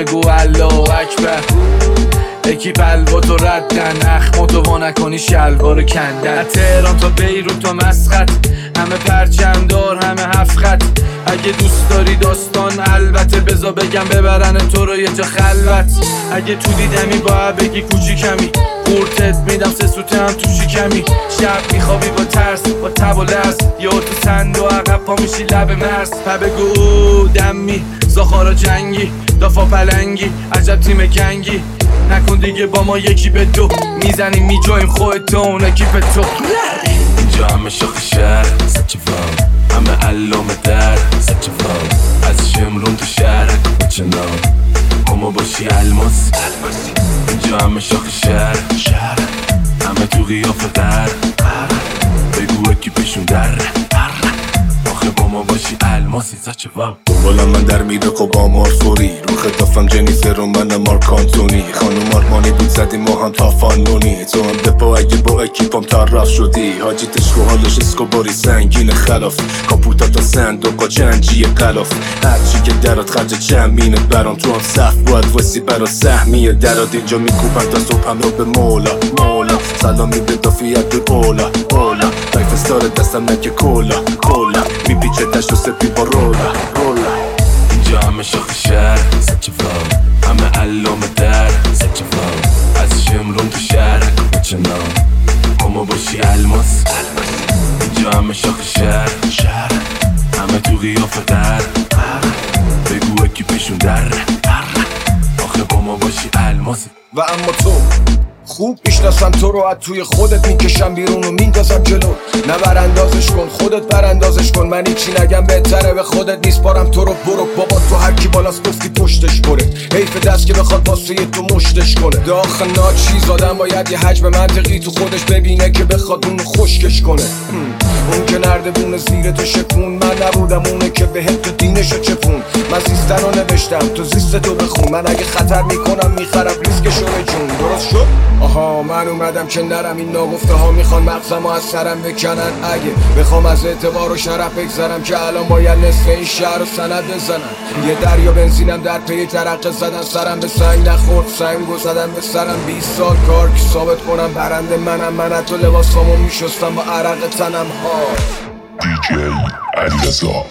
بگو الله اکبر. اکیپ الواتو ردن، اخماتو وا نکنی شلوارو کندن. تهران تا بیروت تا مسقط، همه پرچم دار همه هفت خط. اگه دوست داری داستان البته بزا بگم ببرن تو رو یه جا خلوت. اگه تو دیدمی باید بگی کوچیکمی، قورتت میدم سه سوته هم تو شکمی. شب میخوابی با ترس با تب و لرز، یا تو سند و عقب پا میشی لب مرز. بگو دمی زاخارا جنگی دافا پلنگی عجب تیم گنگی. نکن دیگه با ما یکی به دو، میزنیم میجاییم خودتو اون اکیپ تو. اینجا همه شاخ شهر سچه وام، همه علامه در سچه وام. از شمرون تو شهر کچنان اما باشی الماس. اینجا همه شاخ شهر همه تو قیافه در. بگو اکیپشون در آخه با ما باشی الماسی سچه وام. دنبالم من در میره خب آمار فوری، رو خطافم جنیفر و من مارک آنتونی. خانوم آرمانی بود زدیم ما هم تا فانونی، تو هم دپا اگه با اکیپام طرف شدی. حاجی تشکو حالش اسکوباری سنگین خلاف، کاپوتا تا صندوقا جنجی غلاف. هرچی که درات خرج چمینه برام، تو هم صف باید وسی برا سهمیه درات. اینجا میکوبن تا صبح هم رو به مولا سلامی به دافیت به اولا لایف استار دستم نکه کولا میپیچه دشت و سپی با رولا. اینجا همه شاخ شهر سچه وام، همه علامه در سچه وام. از شمرون تو شهر کچنان اما باشی الماس. اینجا همه شاخ شهر همه تو قیافه در. بگو اکیپشون در آخه با ما باشی الماسی. و اما تو خوب میشناسم تو رو، از توی خودت میکشم بیرون و میندازم جلو. نه براندازش کن خودت براندازش کن، من هیچی نگم بهتره به خودت نیسپارم تو رو. برو بابا تو هر کی بالاست گفتی پشتش بره، حیف دست که بخواد واسه تو مشتش کنه. داخل ناچیز آدم باید یه حجم منطقی تو خودش ببینه که بخواد اونو خشکش کنه. اون که نردبونه زیر تو شکون، من نبودم اونه که بهت تو دینشو چپون. من زیستن رو نوشتم تو زیست تو بخون، من اگه خطر میکنم میخرم ریسکشو به جون. درست شد؟ آها من اومدم که نرم، این ناگفته ها میخوان مغزمو از سرم بکنن. اگه بخوام از اعتبار و شرف بگذرم که الان باید نصف این شهر رو سند بزنم. یه دریا بنزینم در پی ترقه زدن، سرم به سنگ نخورد سنگو زدم به سرم. 20 سال کار که ثابت کنم برنده من حتی لباسامو میشستم با عرق تنم ها. دیجی علیرضا.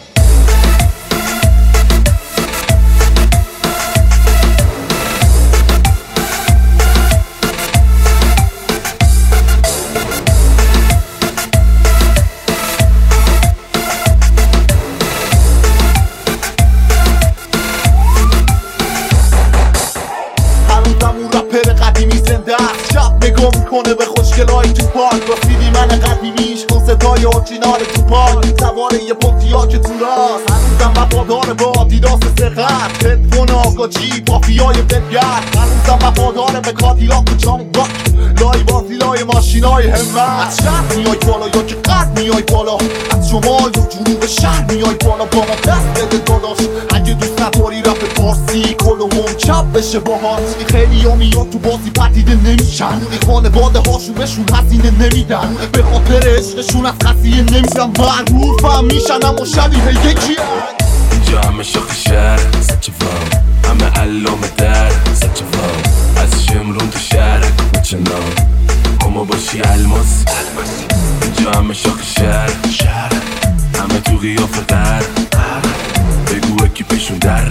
نگاه میکنه به خوشگلایی تو پارک، با سیدی من قدیمیش با صدای اورجینال تو پارک. سوار یه پونتیاک تو راست، هنوزم وفادار با آدیداس سقط. هدفون آقا جی پافیای بلگرد، هنوزم وفادار به کادیلاک و جانی راک. لای بازی لای ماشینای همت، از شهر میای بالا یا که قد میای بالا، از شمال و جنوب شهر میای بالا. با ما دست بده داداش اگه دوست نداری رپ فارسی کل هم چپ بشه باهات. خیلی ها میان تو بازی پدیده نمیشن، خانواده هاشون بهشون هزینه نمیدن، به خاطر عشقشون از قضیه نمیشن. معروفم میشن اما شبیه یکی. اینجا همه شاخ شهر سچه وام، همه علامه در سچه وام. از شمرون تو شهر کچنان اما باشی الماس. اینجا همه شاخ شهر همه تو قیافه در. بگو اکیپشون در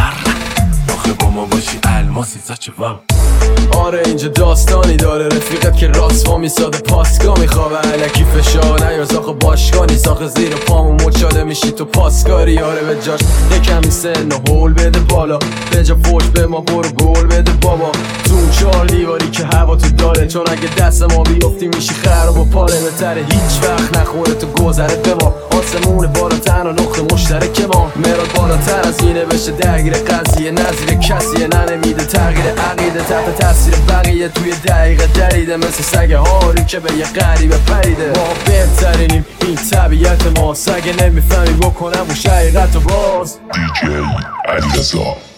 آخه با ما باشی الماسی سچه وام. آره اینجا داستانی داره، رفیقت که راست وا میساده پاسگاه میخوابه. علکی فشار نیار زاخ باشگانی، ساخ زیر پامو مچاله میشی تو پاسکاری. آره به جاش یکمی سن و هول بده بالا، به جا فوش به ما برو گل بده بابا. تو اون چار دیواری که هوا تو داره، چون اگه دست ما بیفتی میشی خراب و پاره. بهتره هیچ وقت نخوره تو گذره به ما، آسمون بالاتر و نقطه مشترک ما. مراد بالاتر از اینه بشه درگیر قضیه، نظیر کسیه نمیده تغییر عقیده. تحت تاثیر بقیه توی دقیقه دریده، مثل سگ هاری که به یه غریبه پریده. ما بهترینیم این طبیعت ما، سگ نمیفهمی بکنم و شقیقت و باز. دیجی علیرضا.